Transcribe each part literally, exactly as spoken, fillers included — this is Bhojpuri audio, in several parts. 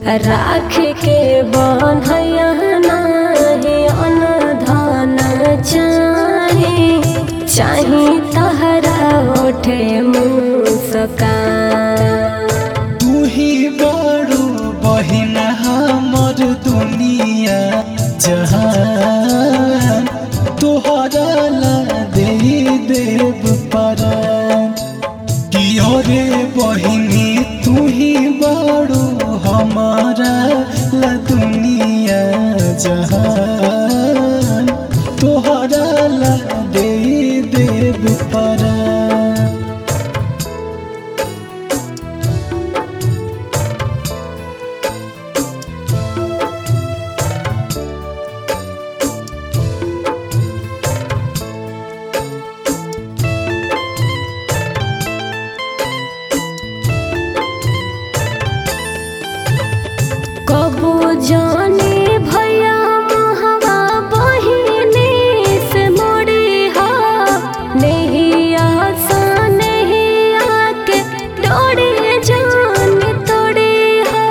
राख के बन्हैया नाही अनधन चाहे चाही तहरा ओठे मुस्कान। तू ही बड़ो बहिन हमर दुनिया जहान तोहरा ला दे देव परान। कियो रे बहिनी तू ही बड़ो हमारा ला दुनिया जहान तोहरा ला दे देव परान। कबो जाने भैया महवा बहिनी से मोड़ी हा नहीं आसा नहीं आके डोरी जान तोड़ी हा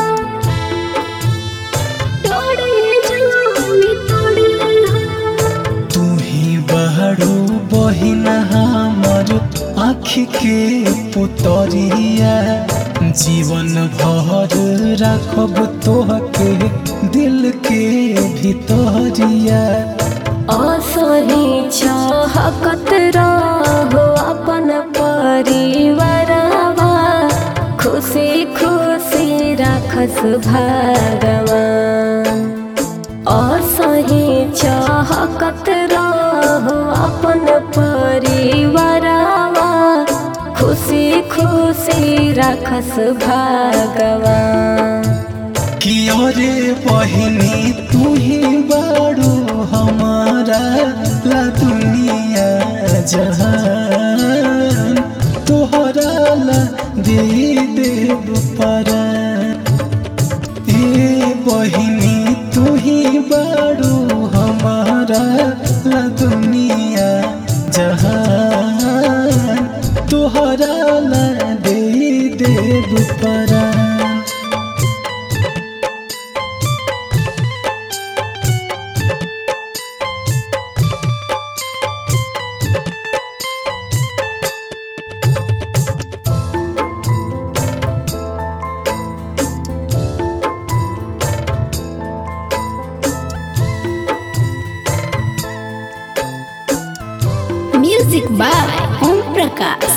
डोरी जान तोड़ी हा। तू ही बड़ो बहिन हमर आँखि के पुतरिया जीवन भर राखब तोहके दिल के भितरिया। असही चाहत रहो अपन परिवारवा खुशी खुशी राखस भगवान। असही चाहत रहो अपन परिवारवा खुशी खुशी राखस भगवान। कियो रे बहिनी तू ही बड़ो हमारा ला दुनिया जहान तोहरा ला दे देव परान। ए बहिनी तू ही बड़ो हमारा ला दुनिया जहान तोहरा ला दे देव परान। Music by Om Prakash.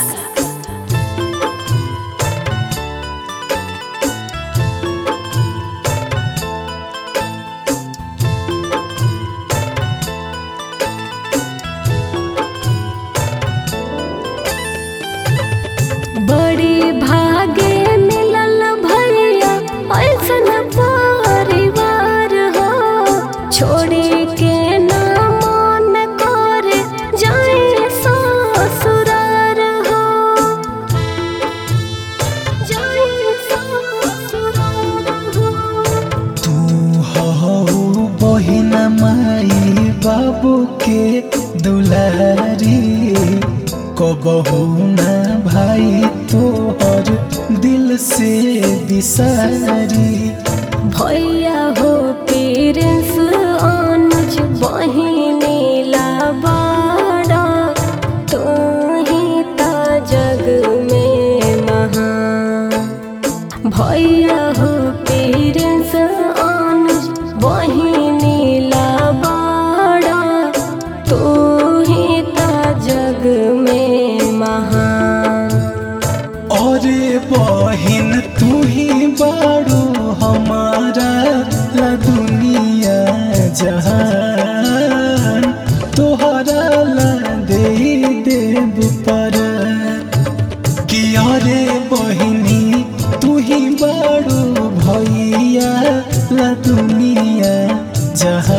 बड़ी भागे मिलल भैया ऐसन परिवार हो छोड़ी के ना मन करे जाए ससुरार हो जाए ससुरार हो। तू हो बहिन माई बाबू के दुलारी कबहू ना भाई तोहर दिल से बिसारी। भैया हो पेरेंट्स अनुज बहिनी ला बड़ा तू ही ता जग में महान। भैया हो पेरेंट्स अनुज बहिनी ला बड़ा तू ही ता जग में महान। और बहिन तू ही बड़ो हमारा ला दुनिया जहान तोहरा ला दे देव परान। किया रे बहिनी तू ही बड़ो भैया ला दुनिया जहान।